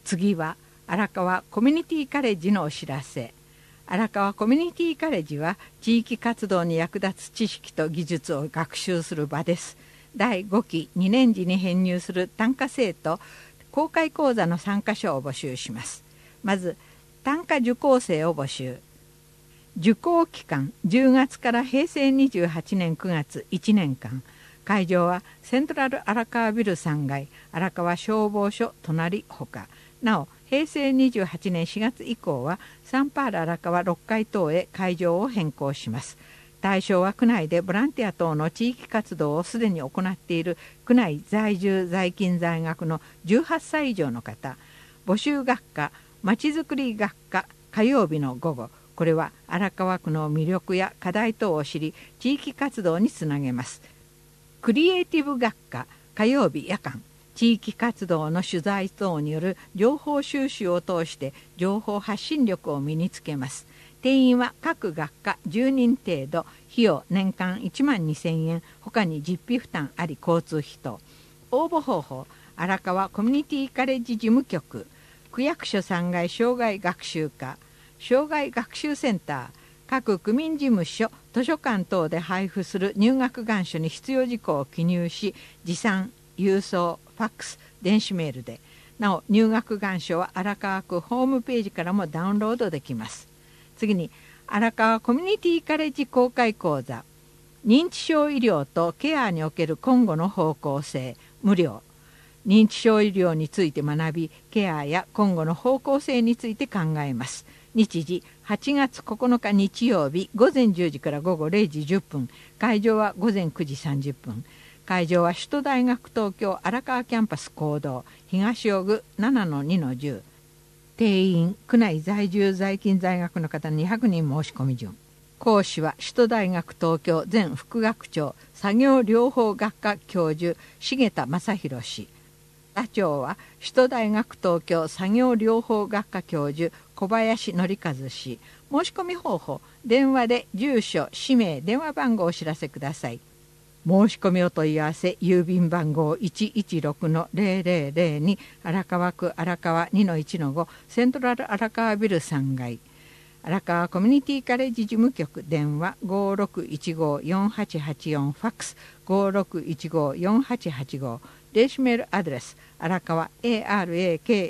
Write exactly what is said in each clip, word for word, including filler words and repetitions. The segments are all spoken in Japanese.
次は荒川コミュニティカレッジのお知らせ。荒川コミュニティカレッジは地域活動に役立つ知識と技術を学習する場です。だいごきにねん次に編入する短歌生と公開講座の参加者を募集します。まず短歌受講生を募集。受講期間じゅうがつからへいせいにじゅうはちねんくがついちねんかん。会場はセントラル荒川ビルさんがい荒川消防署隣ほか。なおへいせいにじゅうはちねんしがつ以降はサンパール荒川ろっかい等へ会場を変更します。対象は区内でボランティア等の地域活動をすでに行っている区内在住在勤在学のじゅうはっさい以上の方。募集学科まちづくり学科火曜日の午後。これは荒川区の魅力や課題等を知り地域活動につなげます。クリエイティブ学科火曜日夜間。地域活動の取材等による情報収集を通して情報発信力を身につけます。定員は各学科じゅうにん程度。費用年間いちまんにせんえん。他に実費負担あり交通費等。応募方法荒川コミュニティカレッジ事務局区役所さんがい障害学習課障害学習センター各区民事務所図書館等で配布する入学願書に必要事項を記入し持参郵送ファックス電子メールで。なお入学願書は荒川区ホームページからもダウンロードできます。次に荒川コミュニティカレッジ公開講座認知症医療とケアにおける今後の方向性無料。認知症医療について学びケアや今後の方向性について考えます。日時はちがつここのか日曜日ごぜんじゅうじからごごれいじじゅっぷん。会場はごぜんくじさんじゅっぷん。会場は首都大学東京荒川キャンパス講堂東尾久 ななのにのじゅう。定員区内在住在勤在学の方にひゃくにん申し込み順。講師は首都大学東京前副学長作業療法学科教授重田正弘氏。座長は首都大学東京作業療法学科教授小林則和氏。申し込み方法電話で住所氏名電話番号をお知らせください。申し込みお問い合わせ郵便番号 いちいちろくのぜろぜろぜろに 荒川区荒川 にのいちのご セントラル荒川ビルさんがい荒川コミュニティカレッジ事務局電話ごろくいちごよんはちはちよんファックスごろくいちごよんはちはちご電子メールアドレス荒川 アラカワ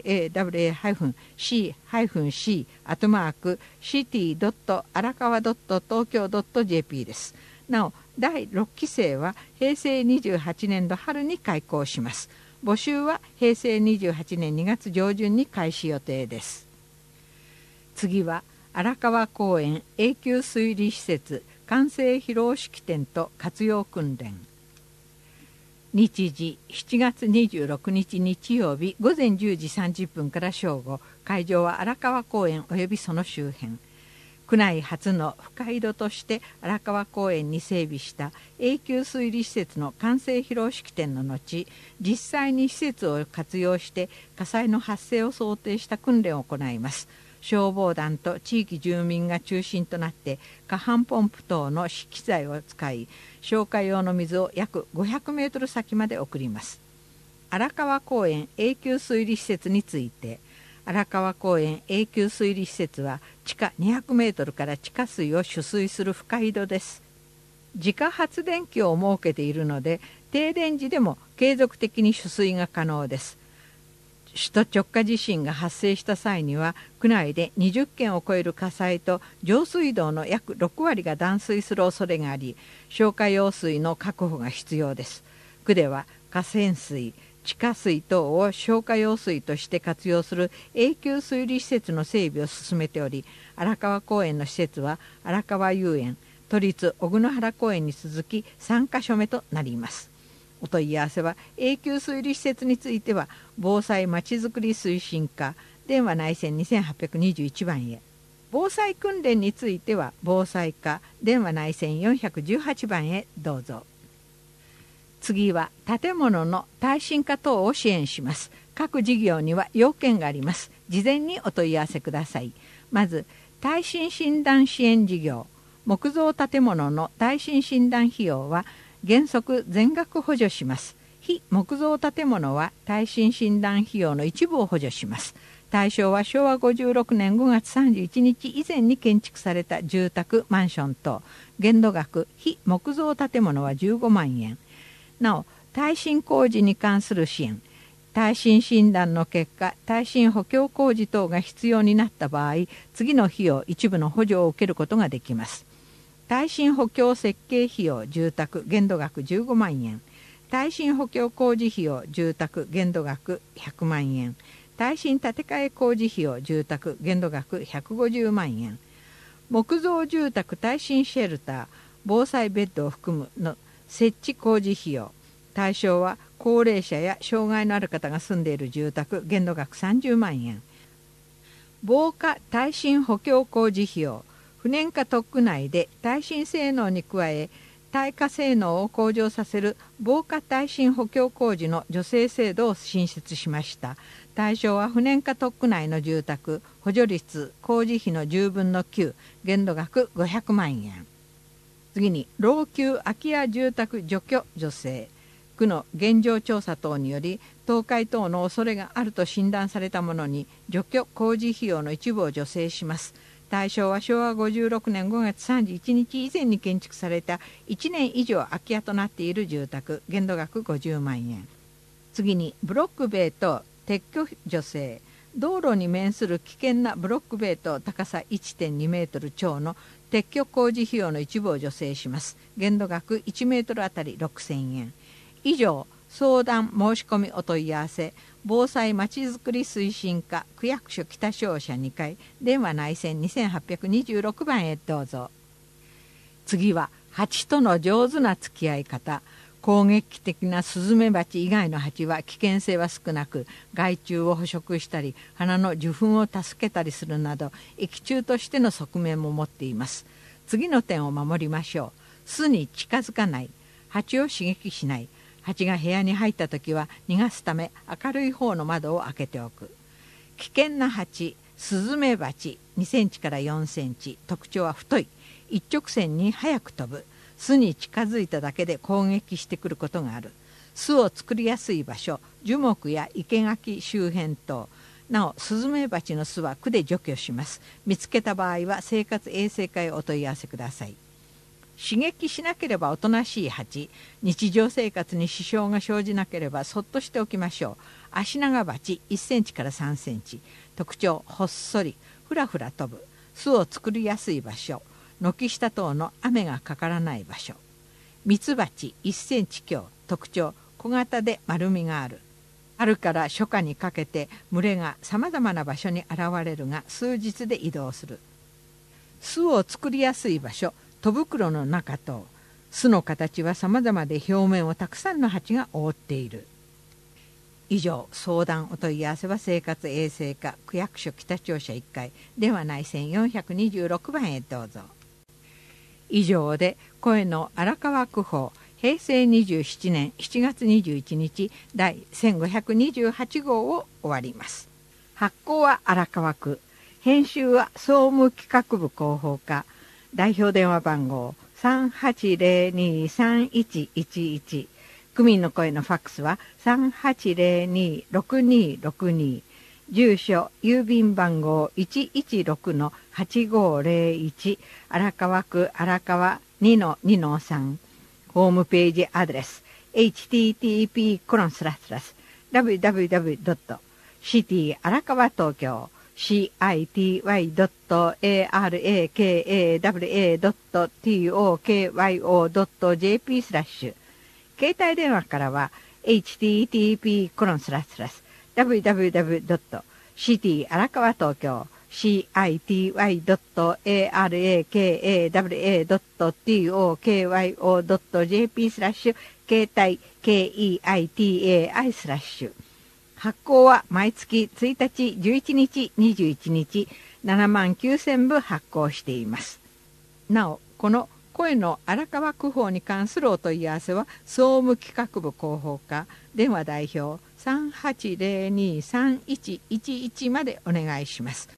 シー アットマーク シティ ドット 荒川 ドット 東京 ドット ジェーピー です。なおだいろっきせいはへいせいにじゅうはちねんど春に開校します。募集はへいせいにじゅうはちねんにがつじょうじゅんに開始予定です。次は荒川公園永久水利施設完成披露式典と活用訓練。日時しちがつにじゅうろくにち日曜日ごぜんじゅうじさんじゅっぷんから正午。会場は荒川公園およびその周辺。区内初の深井戸として荒川公園に整備した永久水利施設の完成披露式典の後、実際に施設を活用して火災の発生を想定した訓練を行います。消防団と地域住民が中心となって下半ポンプ等の機材を使い消火用の水を約ごひゃくメートル先まで送ります。荒川公園永久水利施設について、荒川公園永久水利施設は地下にひゃくメートルから地下水を取水する深井戸です。自家発電機を設けているので停電時でも継続的に取水が可能です。首都直下地震が発生した際には区内でにじゅっけんを超える火災と上水道の約ろくわりが断水する恐れがあり、消火用水の確保が必要です。区では河川水地下水等を消火用水として活用する永久水利施設の整備を進めており、荒川公園の施設は荒川遊園都立小久原公園に続きさんかしょめとなります。お問い合わせは永久水利施設については防災まちづくり推進課電話内線にせんはっぴゃくにじゅういちばんへ、防災訓練については防災課電話内線よんひゃくじゅうはちばんへどうぞ。次は建物の耐震化等を支援します。各事業には要件があります。事前にお問い合わせください。まず耐震診断支援事業。木造建物の耐震診断費用は原則全額補助します。 非木造建物は耐震診断費用の一部を補助します。対象はしょうわごじゅうろくねんごがつさんじゅういちにち以前に建築された住宅、マンション等。限度額、非木造建物はじゅうごまんえん。なお、耐震工事に関する支援。耐震診断の結果、耐震補強工事等が必要になった場合、次の費用一部の補助を受けることができます。耐震補強設計費用住宅限度額じゅうごまんえん。耐震補強工事費用住宅限度額ひゃくまんえん。耐震建て替え工事費用住宅限度額ひゃくごじゅうまんえん。木造住宅耐震シェルター防災ベッドを含むの設置工事費用。対象は高齢者や障害のある方が住んでいる住宅限度額さんじゅうまんえん。防火耐震補強工事費用。不燃化特区内で耐震性能に加え耐火性能を向上させる防火耐震補強工事の助成制度を新設しました。対象は不燃化特区内の住宅補助率工事費のじゅうぶんのきゅう限度額ごひゃくまんえん。次に老朽空き家住宅除去助成。区の現状調査等により倒壊等の恐れがあると診断されたものに除去工事費用の一部を助成します。対象はしょうわごじゅうろくねんごがつさんじゅういちにち以前に建築されたいちねん以上空き家となっている住宅限度額ごじゅうまんえん。次にブロック塀と撤去助成。道路に面する危険なブロック塀と高さ いってんにメートル超の撤去工事費用の一部を助成します。限度額いちメートルあたりろくせんえん。以上、相談申し込みお問い合わせ防災まちづくり推進課区役所北商社にかい電話内線にせんはっぴゃくにじゅうろくばんへどうぞ。次は蜂との上手な付き合い方。攻撃的なスズメバチ以外の蜂は危険性は少なく害虫を捕食したり花の受粉を助けたりするなど益虫としての側面も持っています。次の点を守りましょう。巣に近づかない。蜂を刺激しない。蜂が部屋に入った時は逃がすため明るい方の窓を開けておく。危険な蜂スズメバチにセンチからよんセンチ。特徴は太い。一直線に速く飛ぶ。巣に近づいただけで攻撃してくることがある。巣を作りやすい場所樹木や生垣周辺等。なおスズメバチの巣は区で除去します。見つけた場合は生活衛生課へお問い合わせください。刺激しなければおとなしい蜂。日常生活に支障が生じなければそっとしておきましょう。アシナガバチいっセンチからさんセンチ。特徴ほっそりふらふら飛ぶ。巣を作りやすい場所軒下等の雨がかからない場所。ミツバチいっセンチ強。特徴小型で丸みがある。春から初夏にかけて群れがさまざまな場所に現れるが数日で移動する。巣を作りやすい場所戸袋の中と巣の形はさまざまで表面をたくさんの蜂が覆っている。以上、相談お問い合わせは生活衛生課区役所北庁舎いっかい電話内線よんひゃくにじゅうろくばんへどうぞ。以上で声の荒川区報へいせいにじゅうななねんしちがつにじゅういちにちだいせんごひゃくにじゅうはちごうを終わります。発行は荒川区、編集は総務企画部広報課、代表電話番号 さんはちぜろにさんいちいちいち、区民の声のファックスは さんはちぜろにろくにろくに、住所郵便番号 いちいちろくのはちごーぜろいち 荒川区荒川 にのにのさん、ホームページアドレス エイチティーティーピーコロンスラスラス ダブリューダブリューダブリュードットシティ荒川東京 シーアイティーワイドットエーアールエーケーエーダブリューエードットティーオーケーワイオードットジェーピースラッシュ。携帯電話からは エイチティーティーピーコロンスラスラス ダブリューダブリューダブリュードットシティ荒川東京 シーアイティーワイドットエーアールエーケーエーダブリューエードットティーオーケーワイオードットジェーピースラッシュ携帯 ケーイーアイティーエーアイ スラッシュ。発行は毎月ついたち、じゅういちにち、にじゅういちにち、ななまんきゅうせんぶ発行しています。なお、この声の荒川区報に関するお問い合わせは、総務企画部広報課、電話代表さんはちぜろにさんいちいちいちまでお願いします。